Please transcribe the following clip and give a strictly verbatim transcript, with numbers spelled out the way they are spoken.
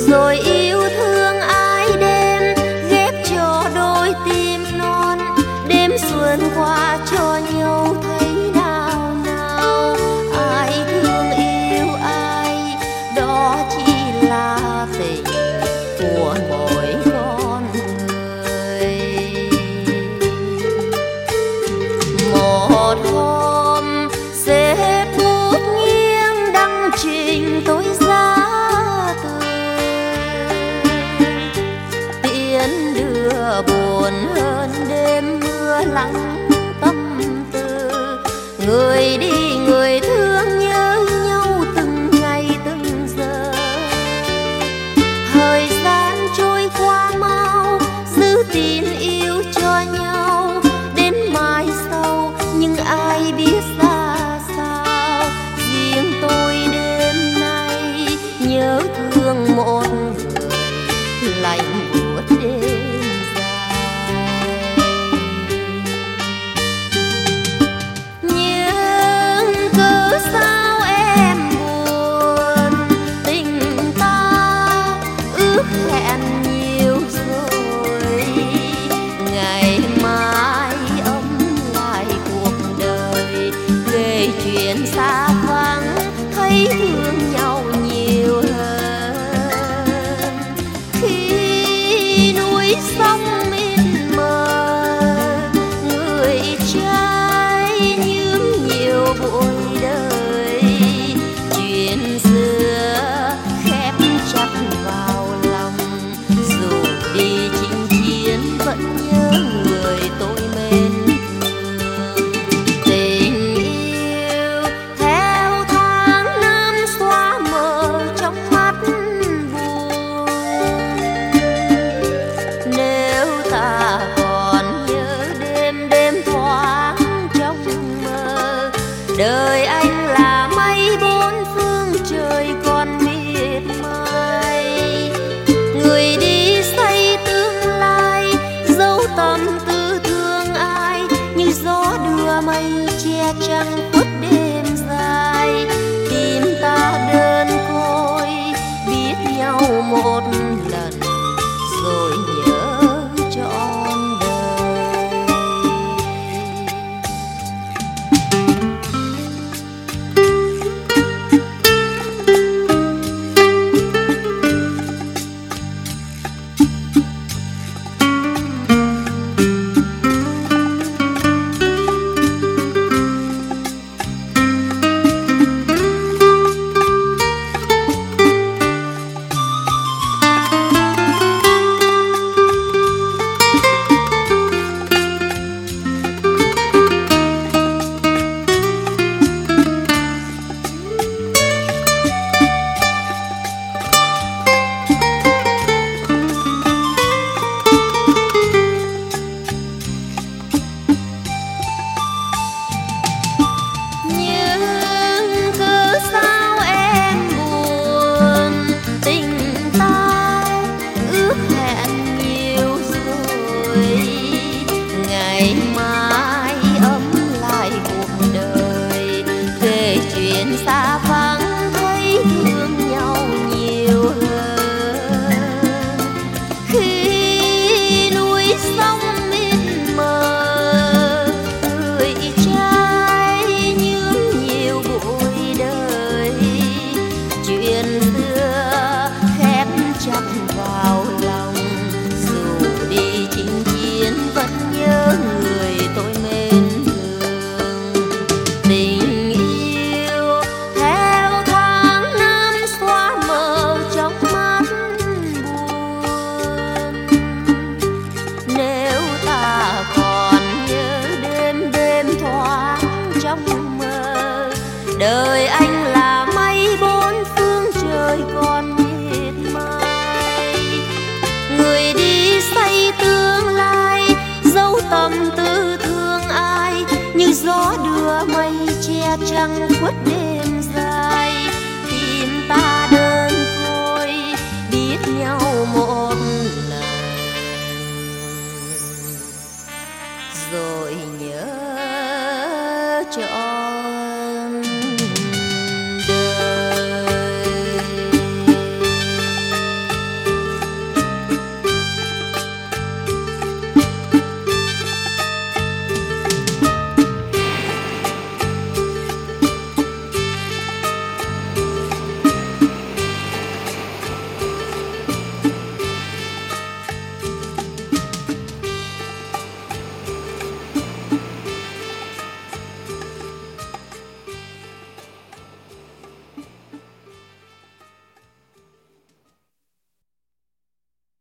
rồi yêu thương ai đêm ghép cho đôi tim non. Đêm xuân qua cho nhau thấy nào nào, ai thương yêu ai đó chỉ là tình của mỗi con người. Một hôm sẽ bút nghiêng đăng trình tôi ra tiễn đưa buồn hơn đêm mưa lắng tâm tư. Người đi người thương nhớ nhau từng ngày từng giờ, thời gian trôi qua mau giữ tin yêu cho nhau đến mai sau. Nhưng ai biết ra sao, riêng tôi đêm nay nhớ thương một người lạnh buốt đêm dài. Nhưng cớ sao em buồn, tình ta ước hẹn nhiều rồi. Ngày mai ấm lại cuộc đời, kể chuyện xa vắng thấy thương nhau nhiều hơn. Khi núi sông mịt mờ, người trai nhướng nhiều bụi đời. Chuyện xưa khép chặt vào lòng, dù đi chinh chiến vẫn nhớ người tôi mến thương. Tình yêu theo tháng năm xóa mờ trong mắt buồn. Nếu ta còn nhớ đêm đêm thoáng trong mơ, đời anh là mây bốn phương trời còn miệt mài. Người đi xây tương lai dấu tâm tư thương ai, như gió đưa mây che trăng khuất đêm dài. Tim ta đơn côi biết nhau một lần rồi nhớ trọn đời. Nhưng cớ sao em buồn, tình ta ước hẹn nhiều rồi. Ngày mai ấm lại cuộc đời, kể chuyện xa vắng thấy thương nhau nhiều hơn. Khi núi sông mịt mờ, người trai nhướng nhiều bụi đời. Chuyện xưa khép chặt vào lòng, dù đi chinh chiến vẫn nhớ người tôi mến thương. Tình yêu theo tháng năm xóa mờ trong mắt buồn. Nếu ta còn nhớ đêm đêm thoáng trong mơ, đời anh là mây bốn phương trời còn miệt mài. Người đi xây tương lai dấu tâm tư thương ai, như gió đưa mây che trăng khuất đêm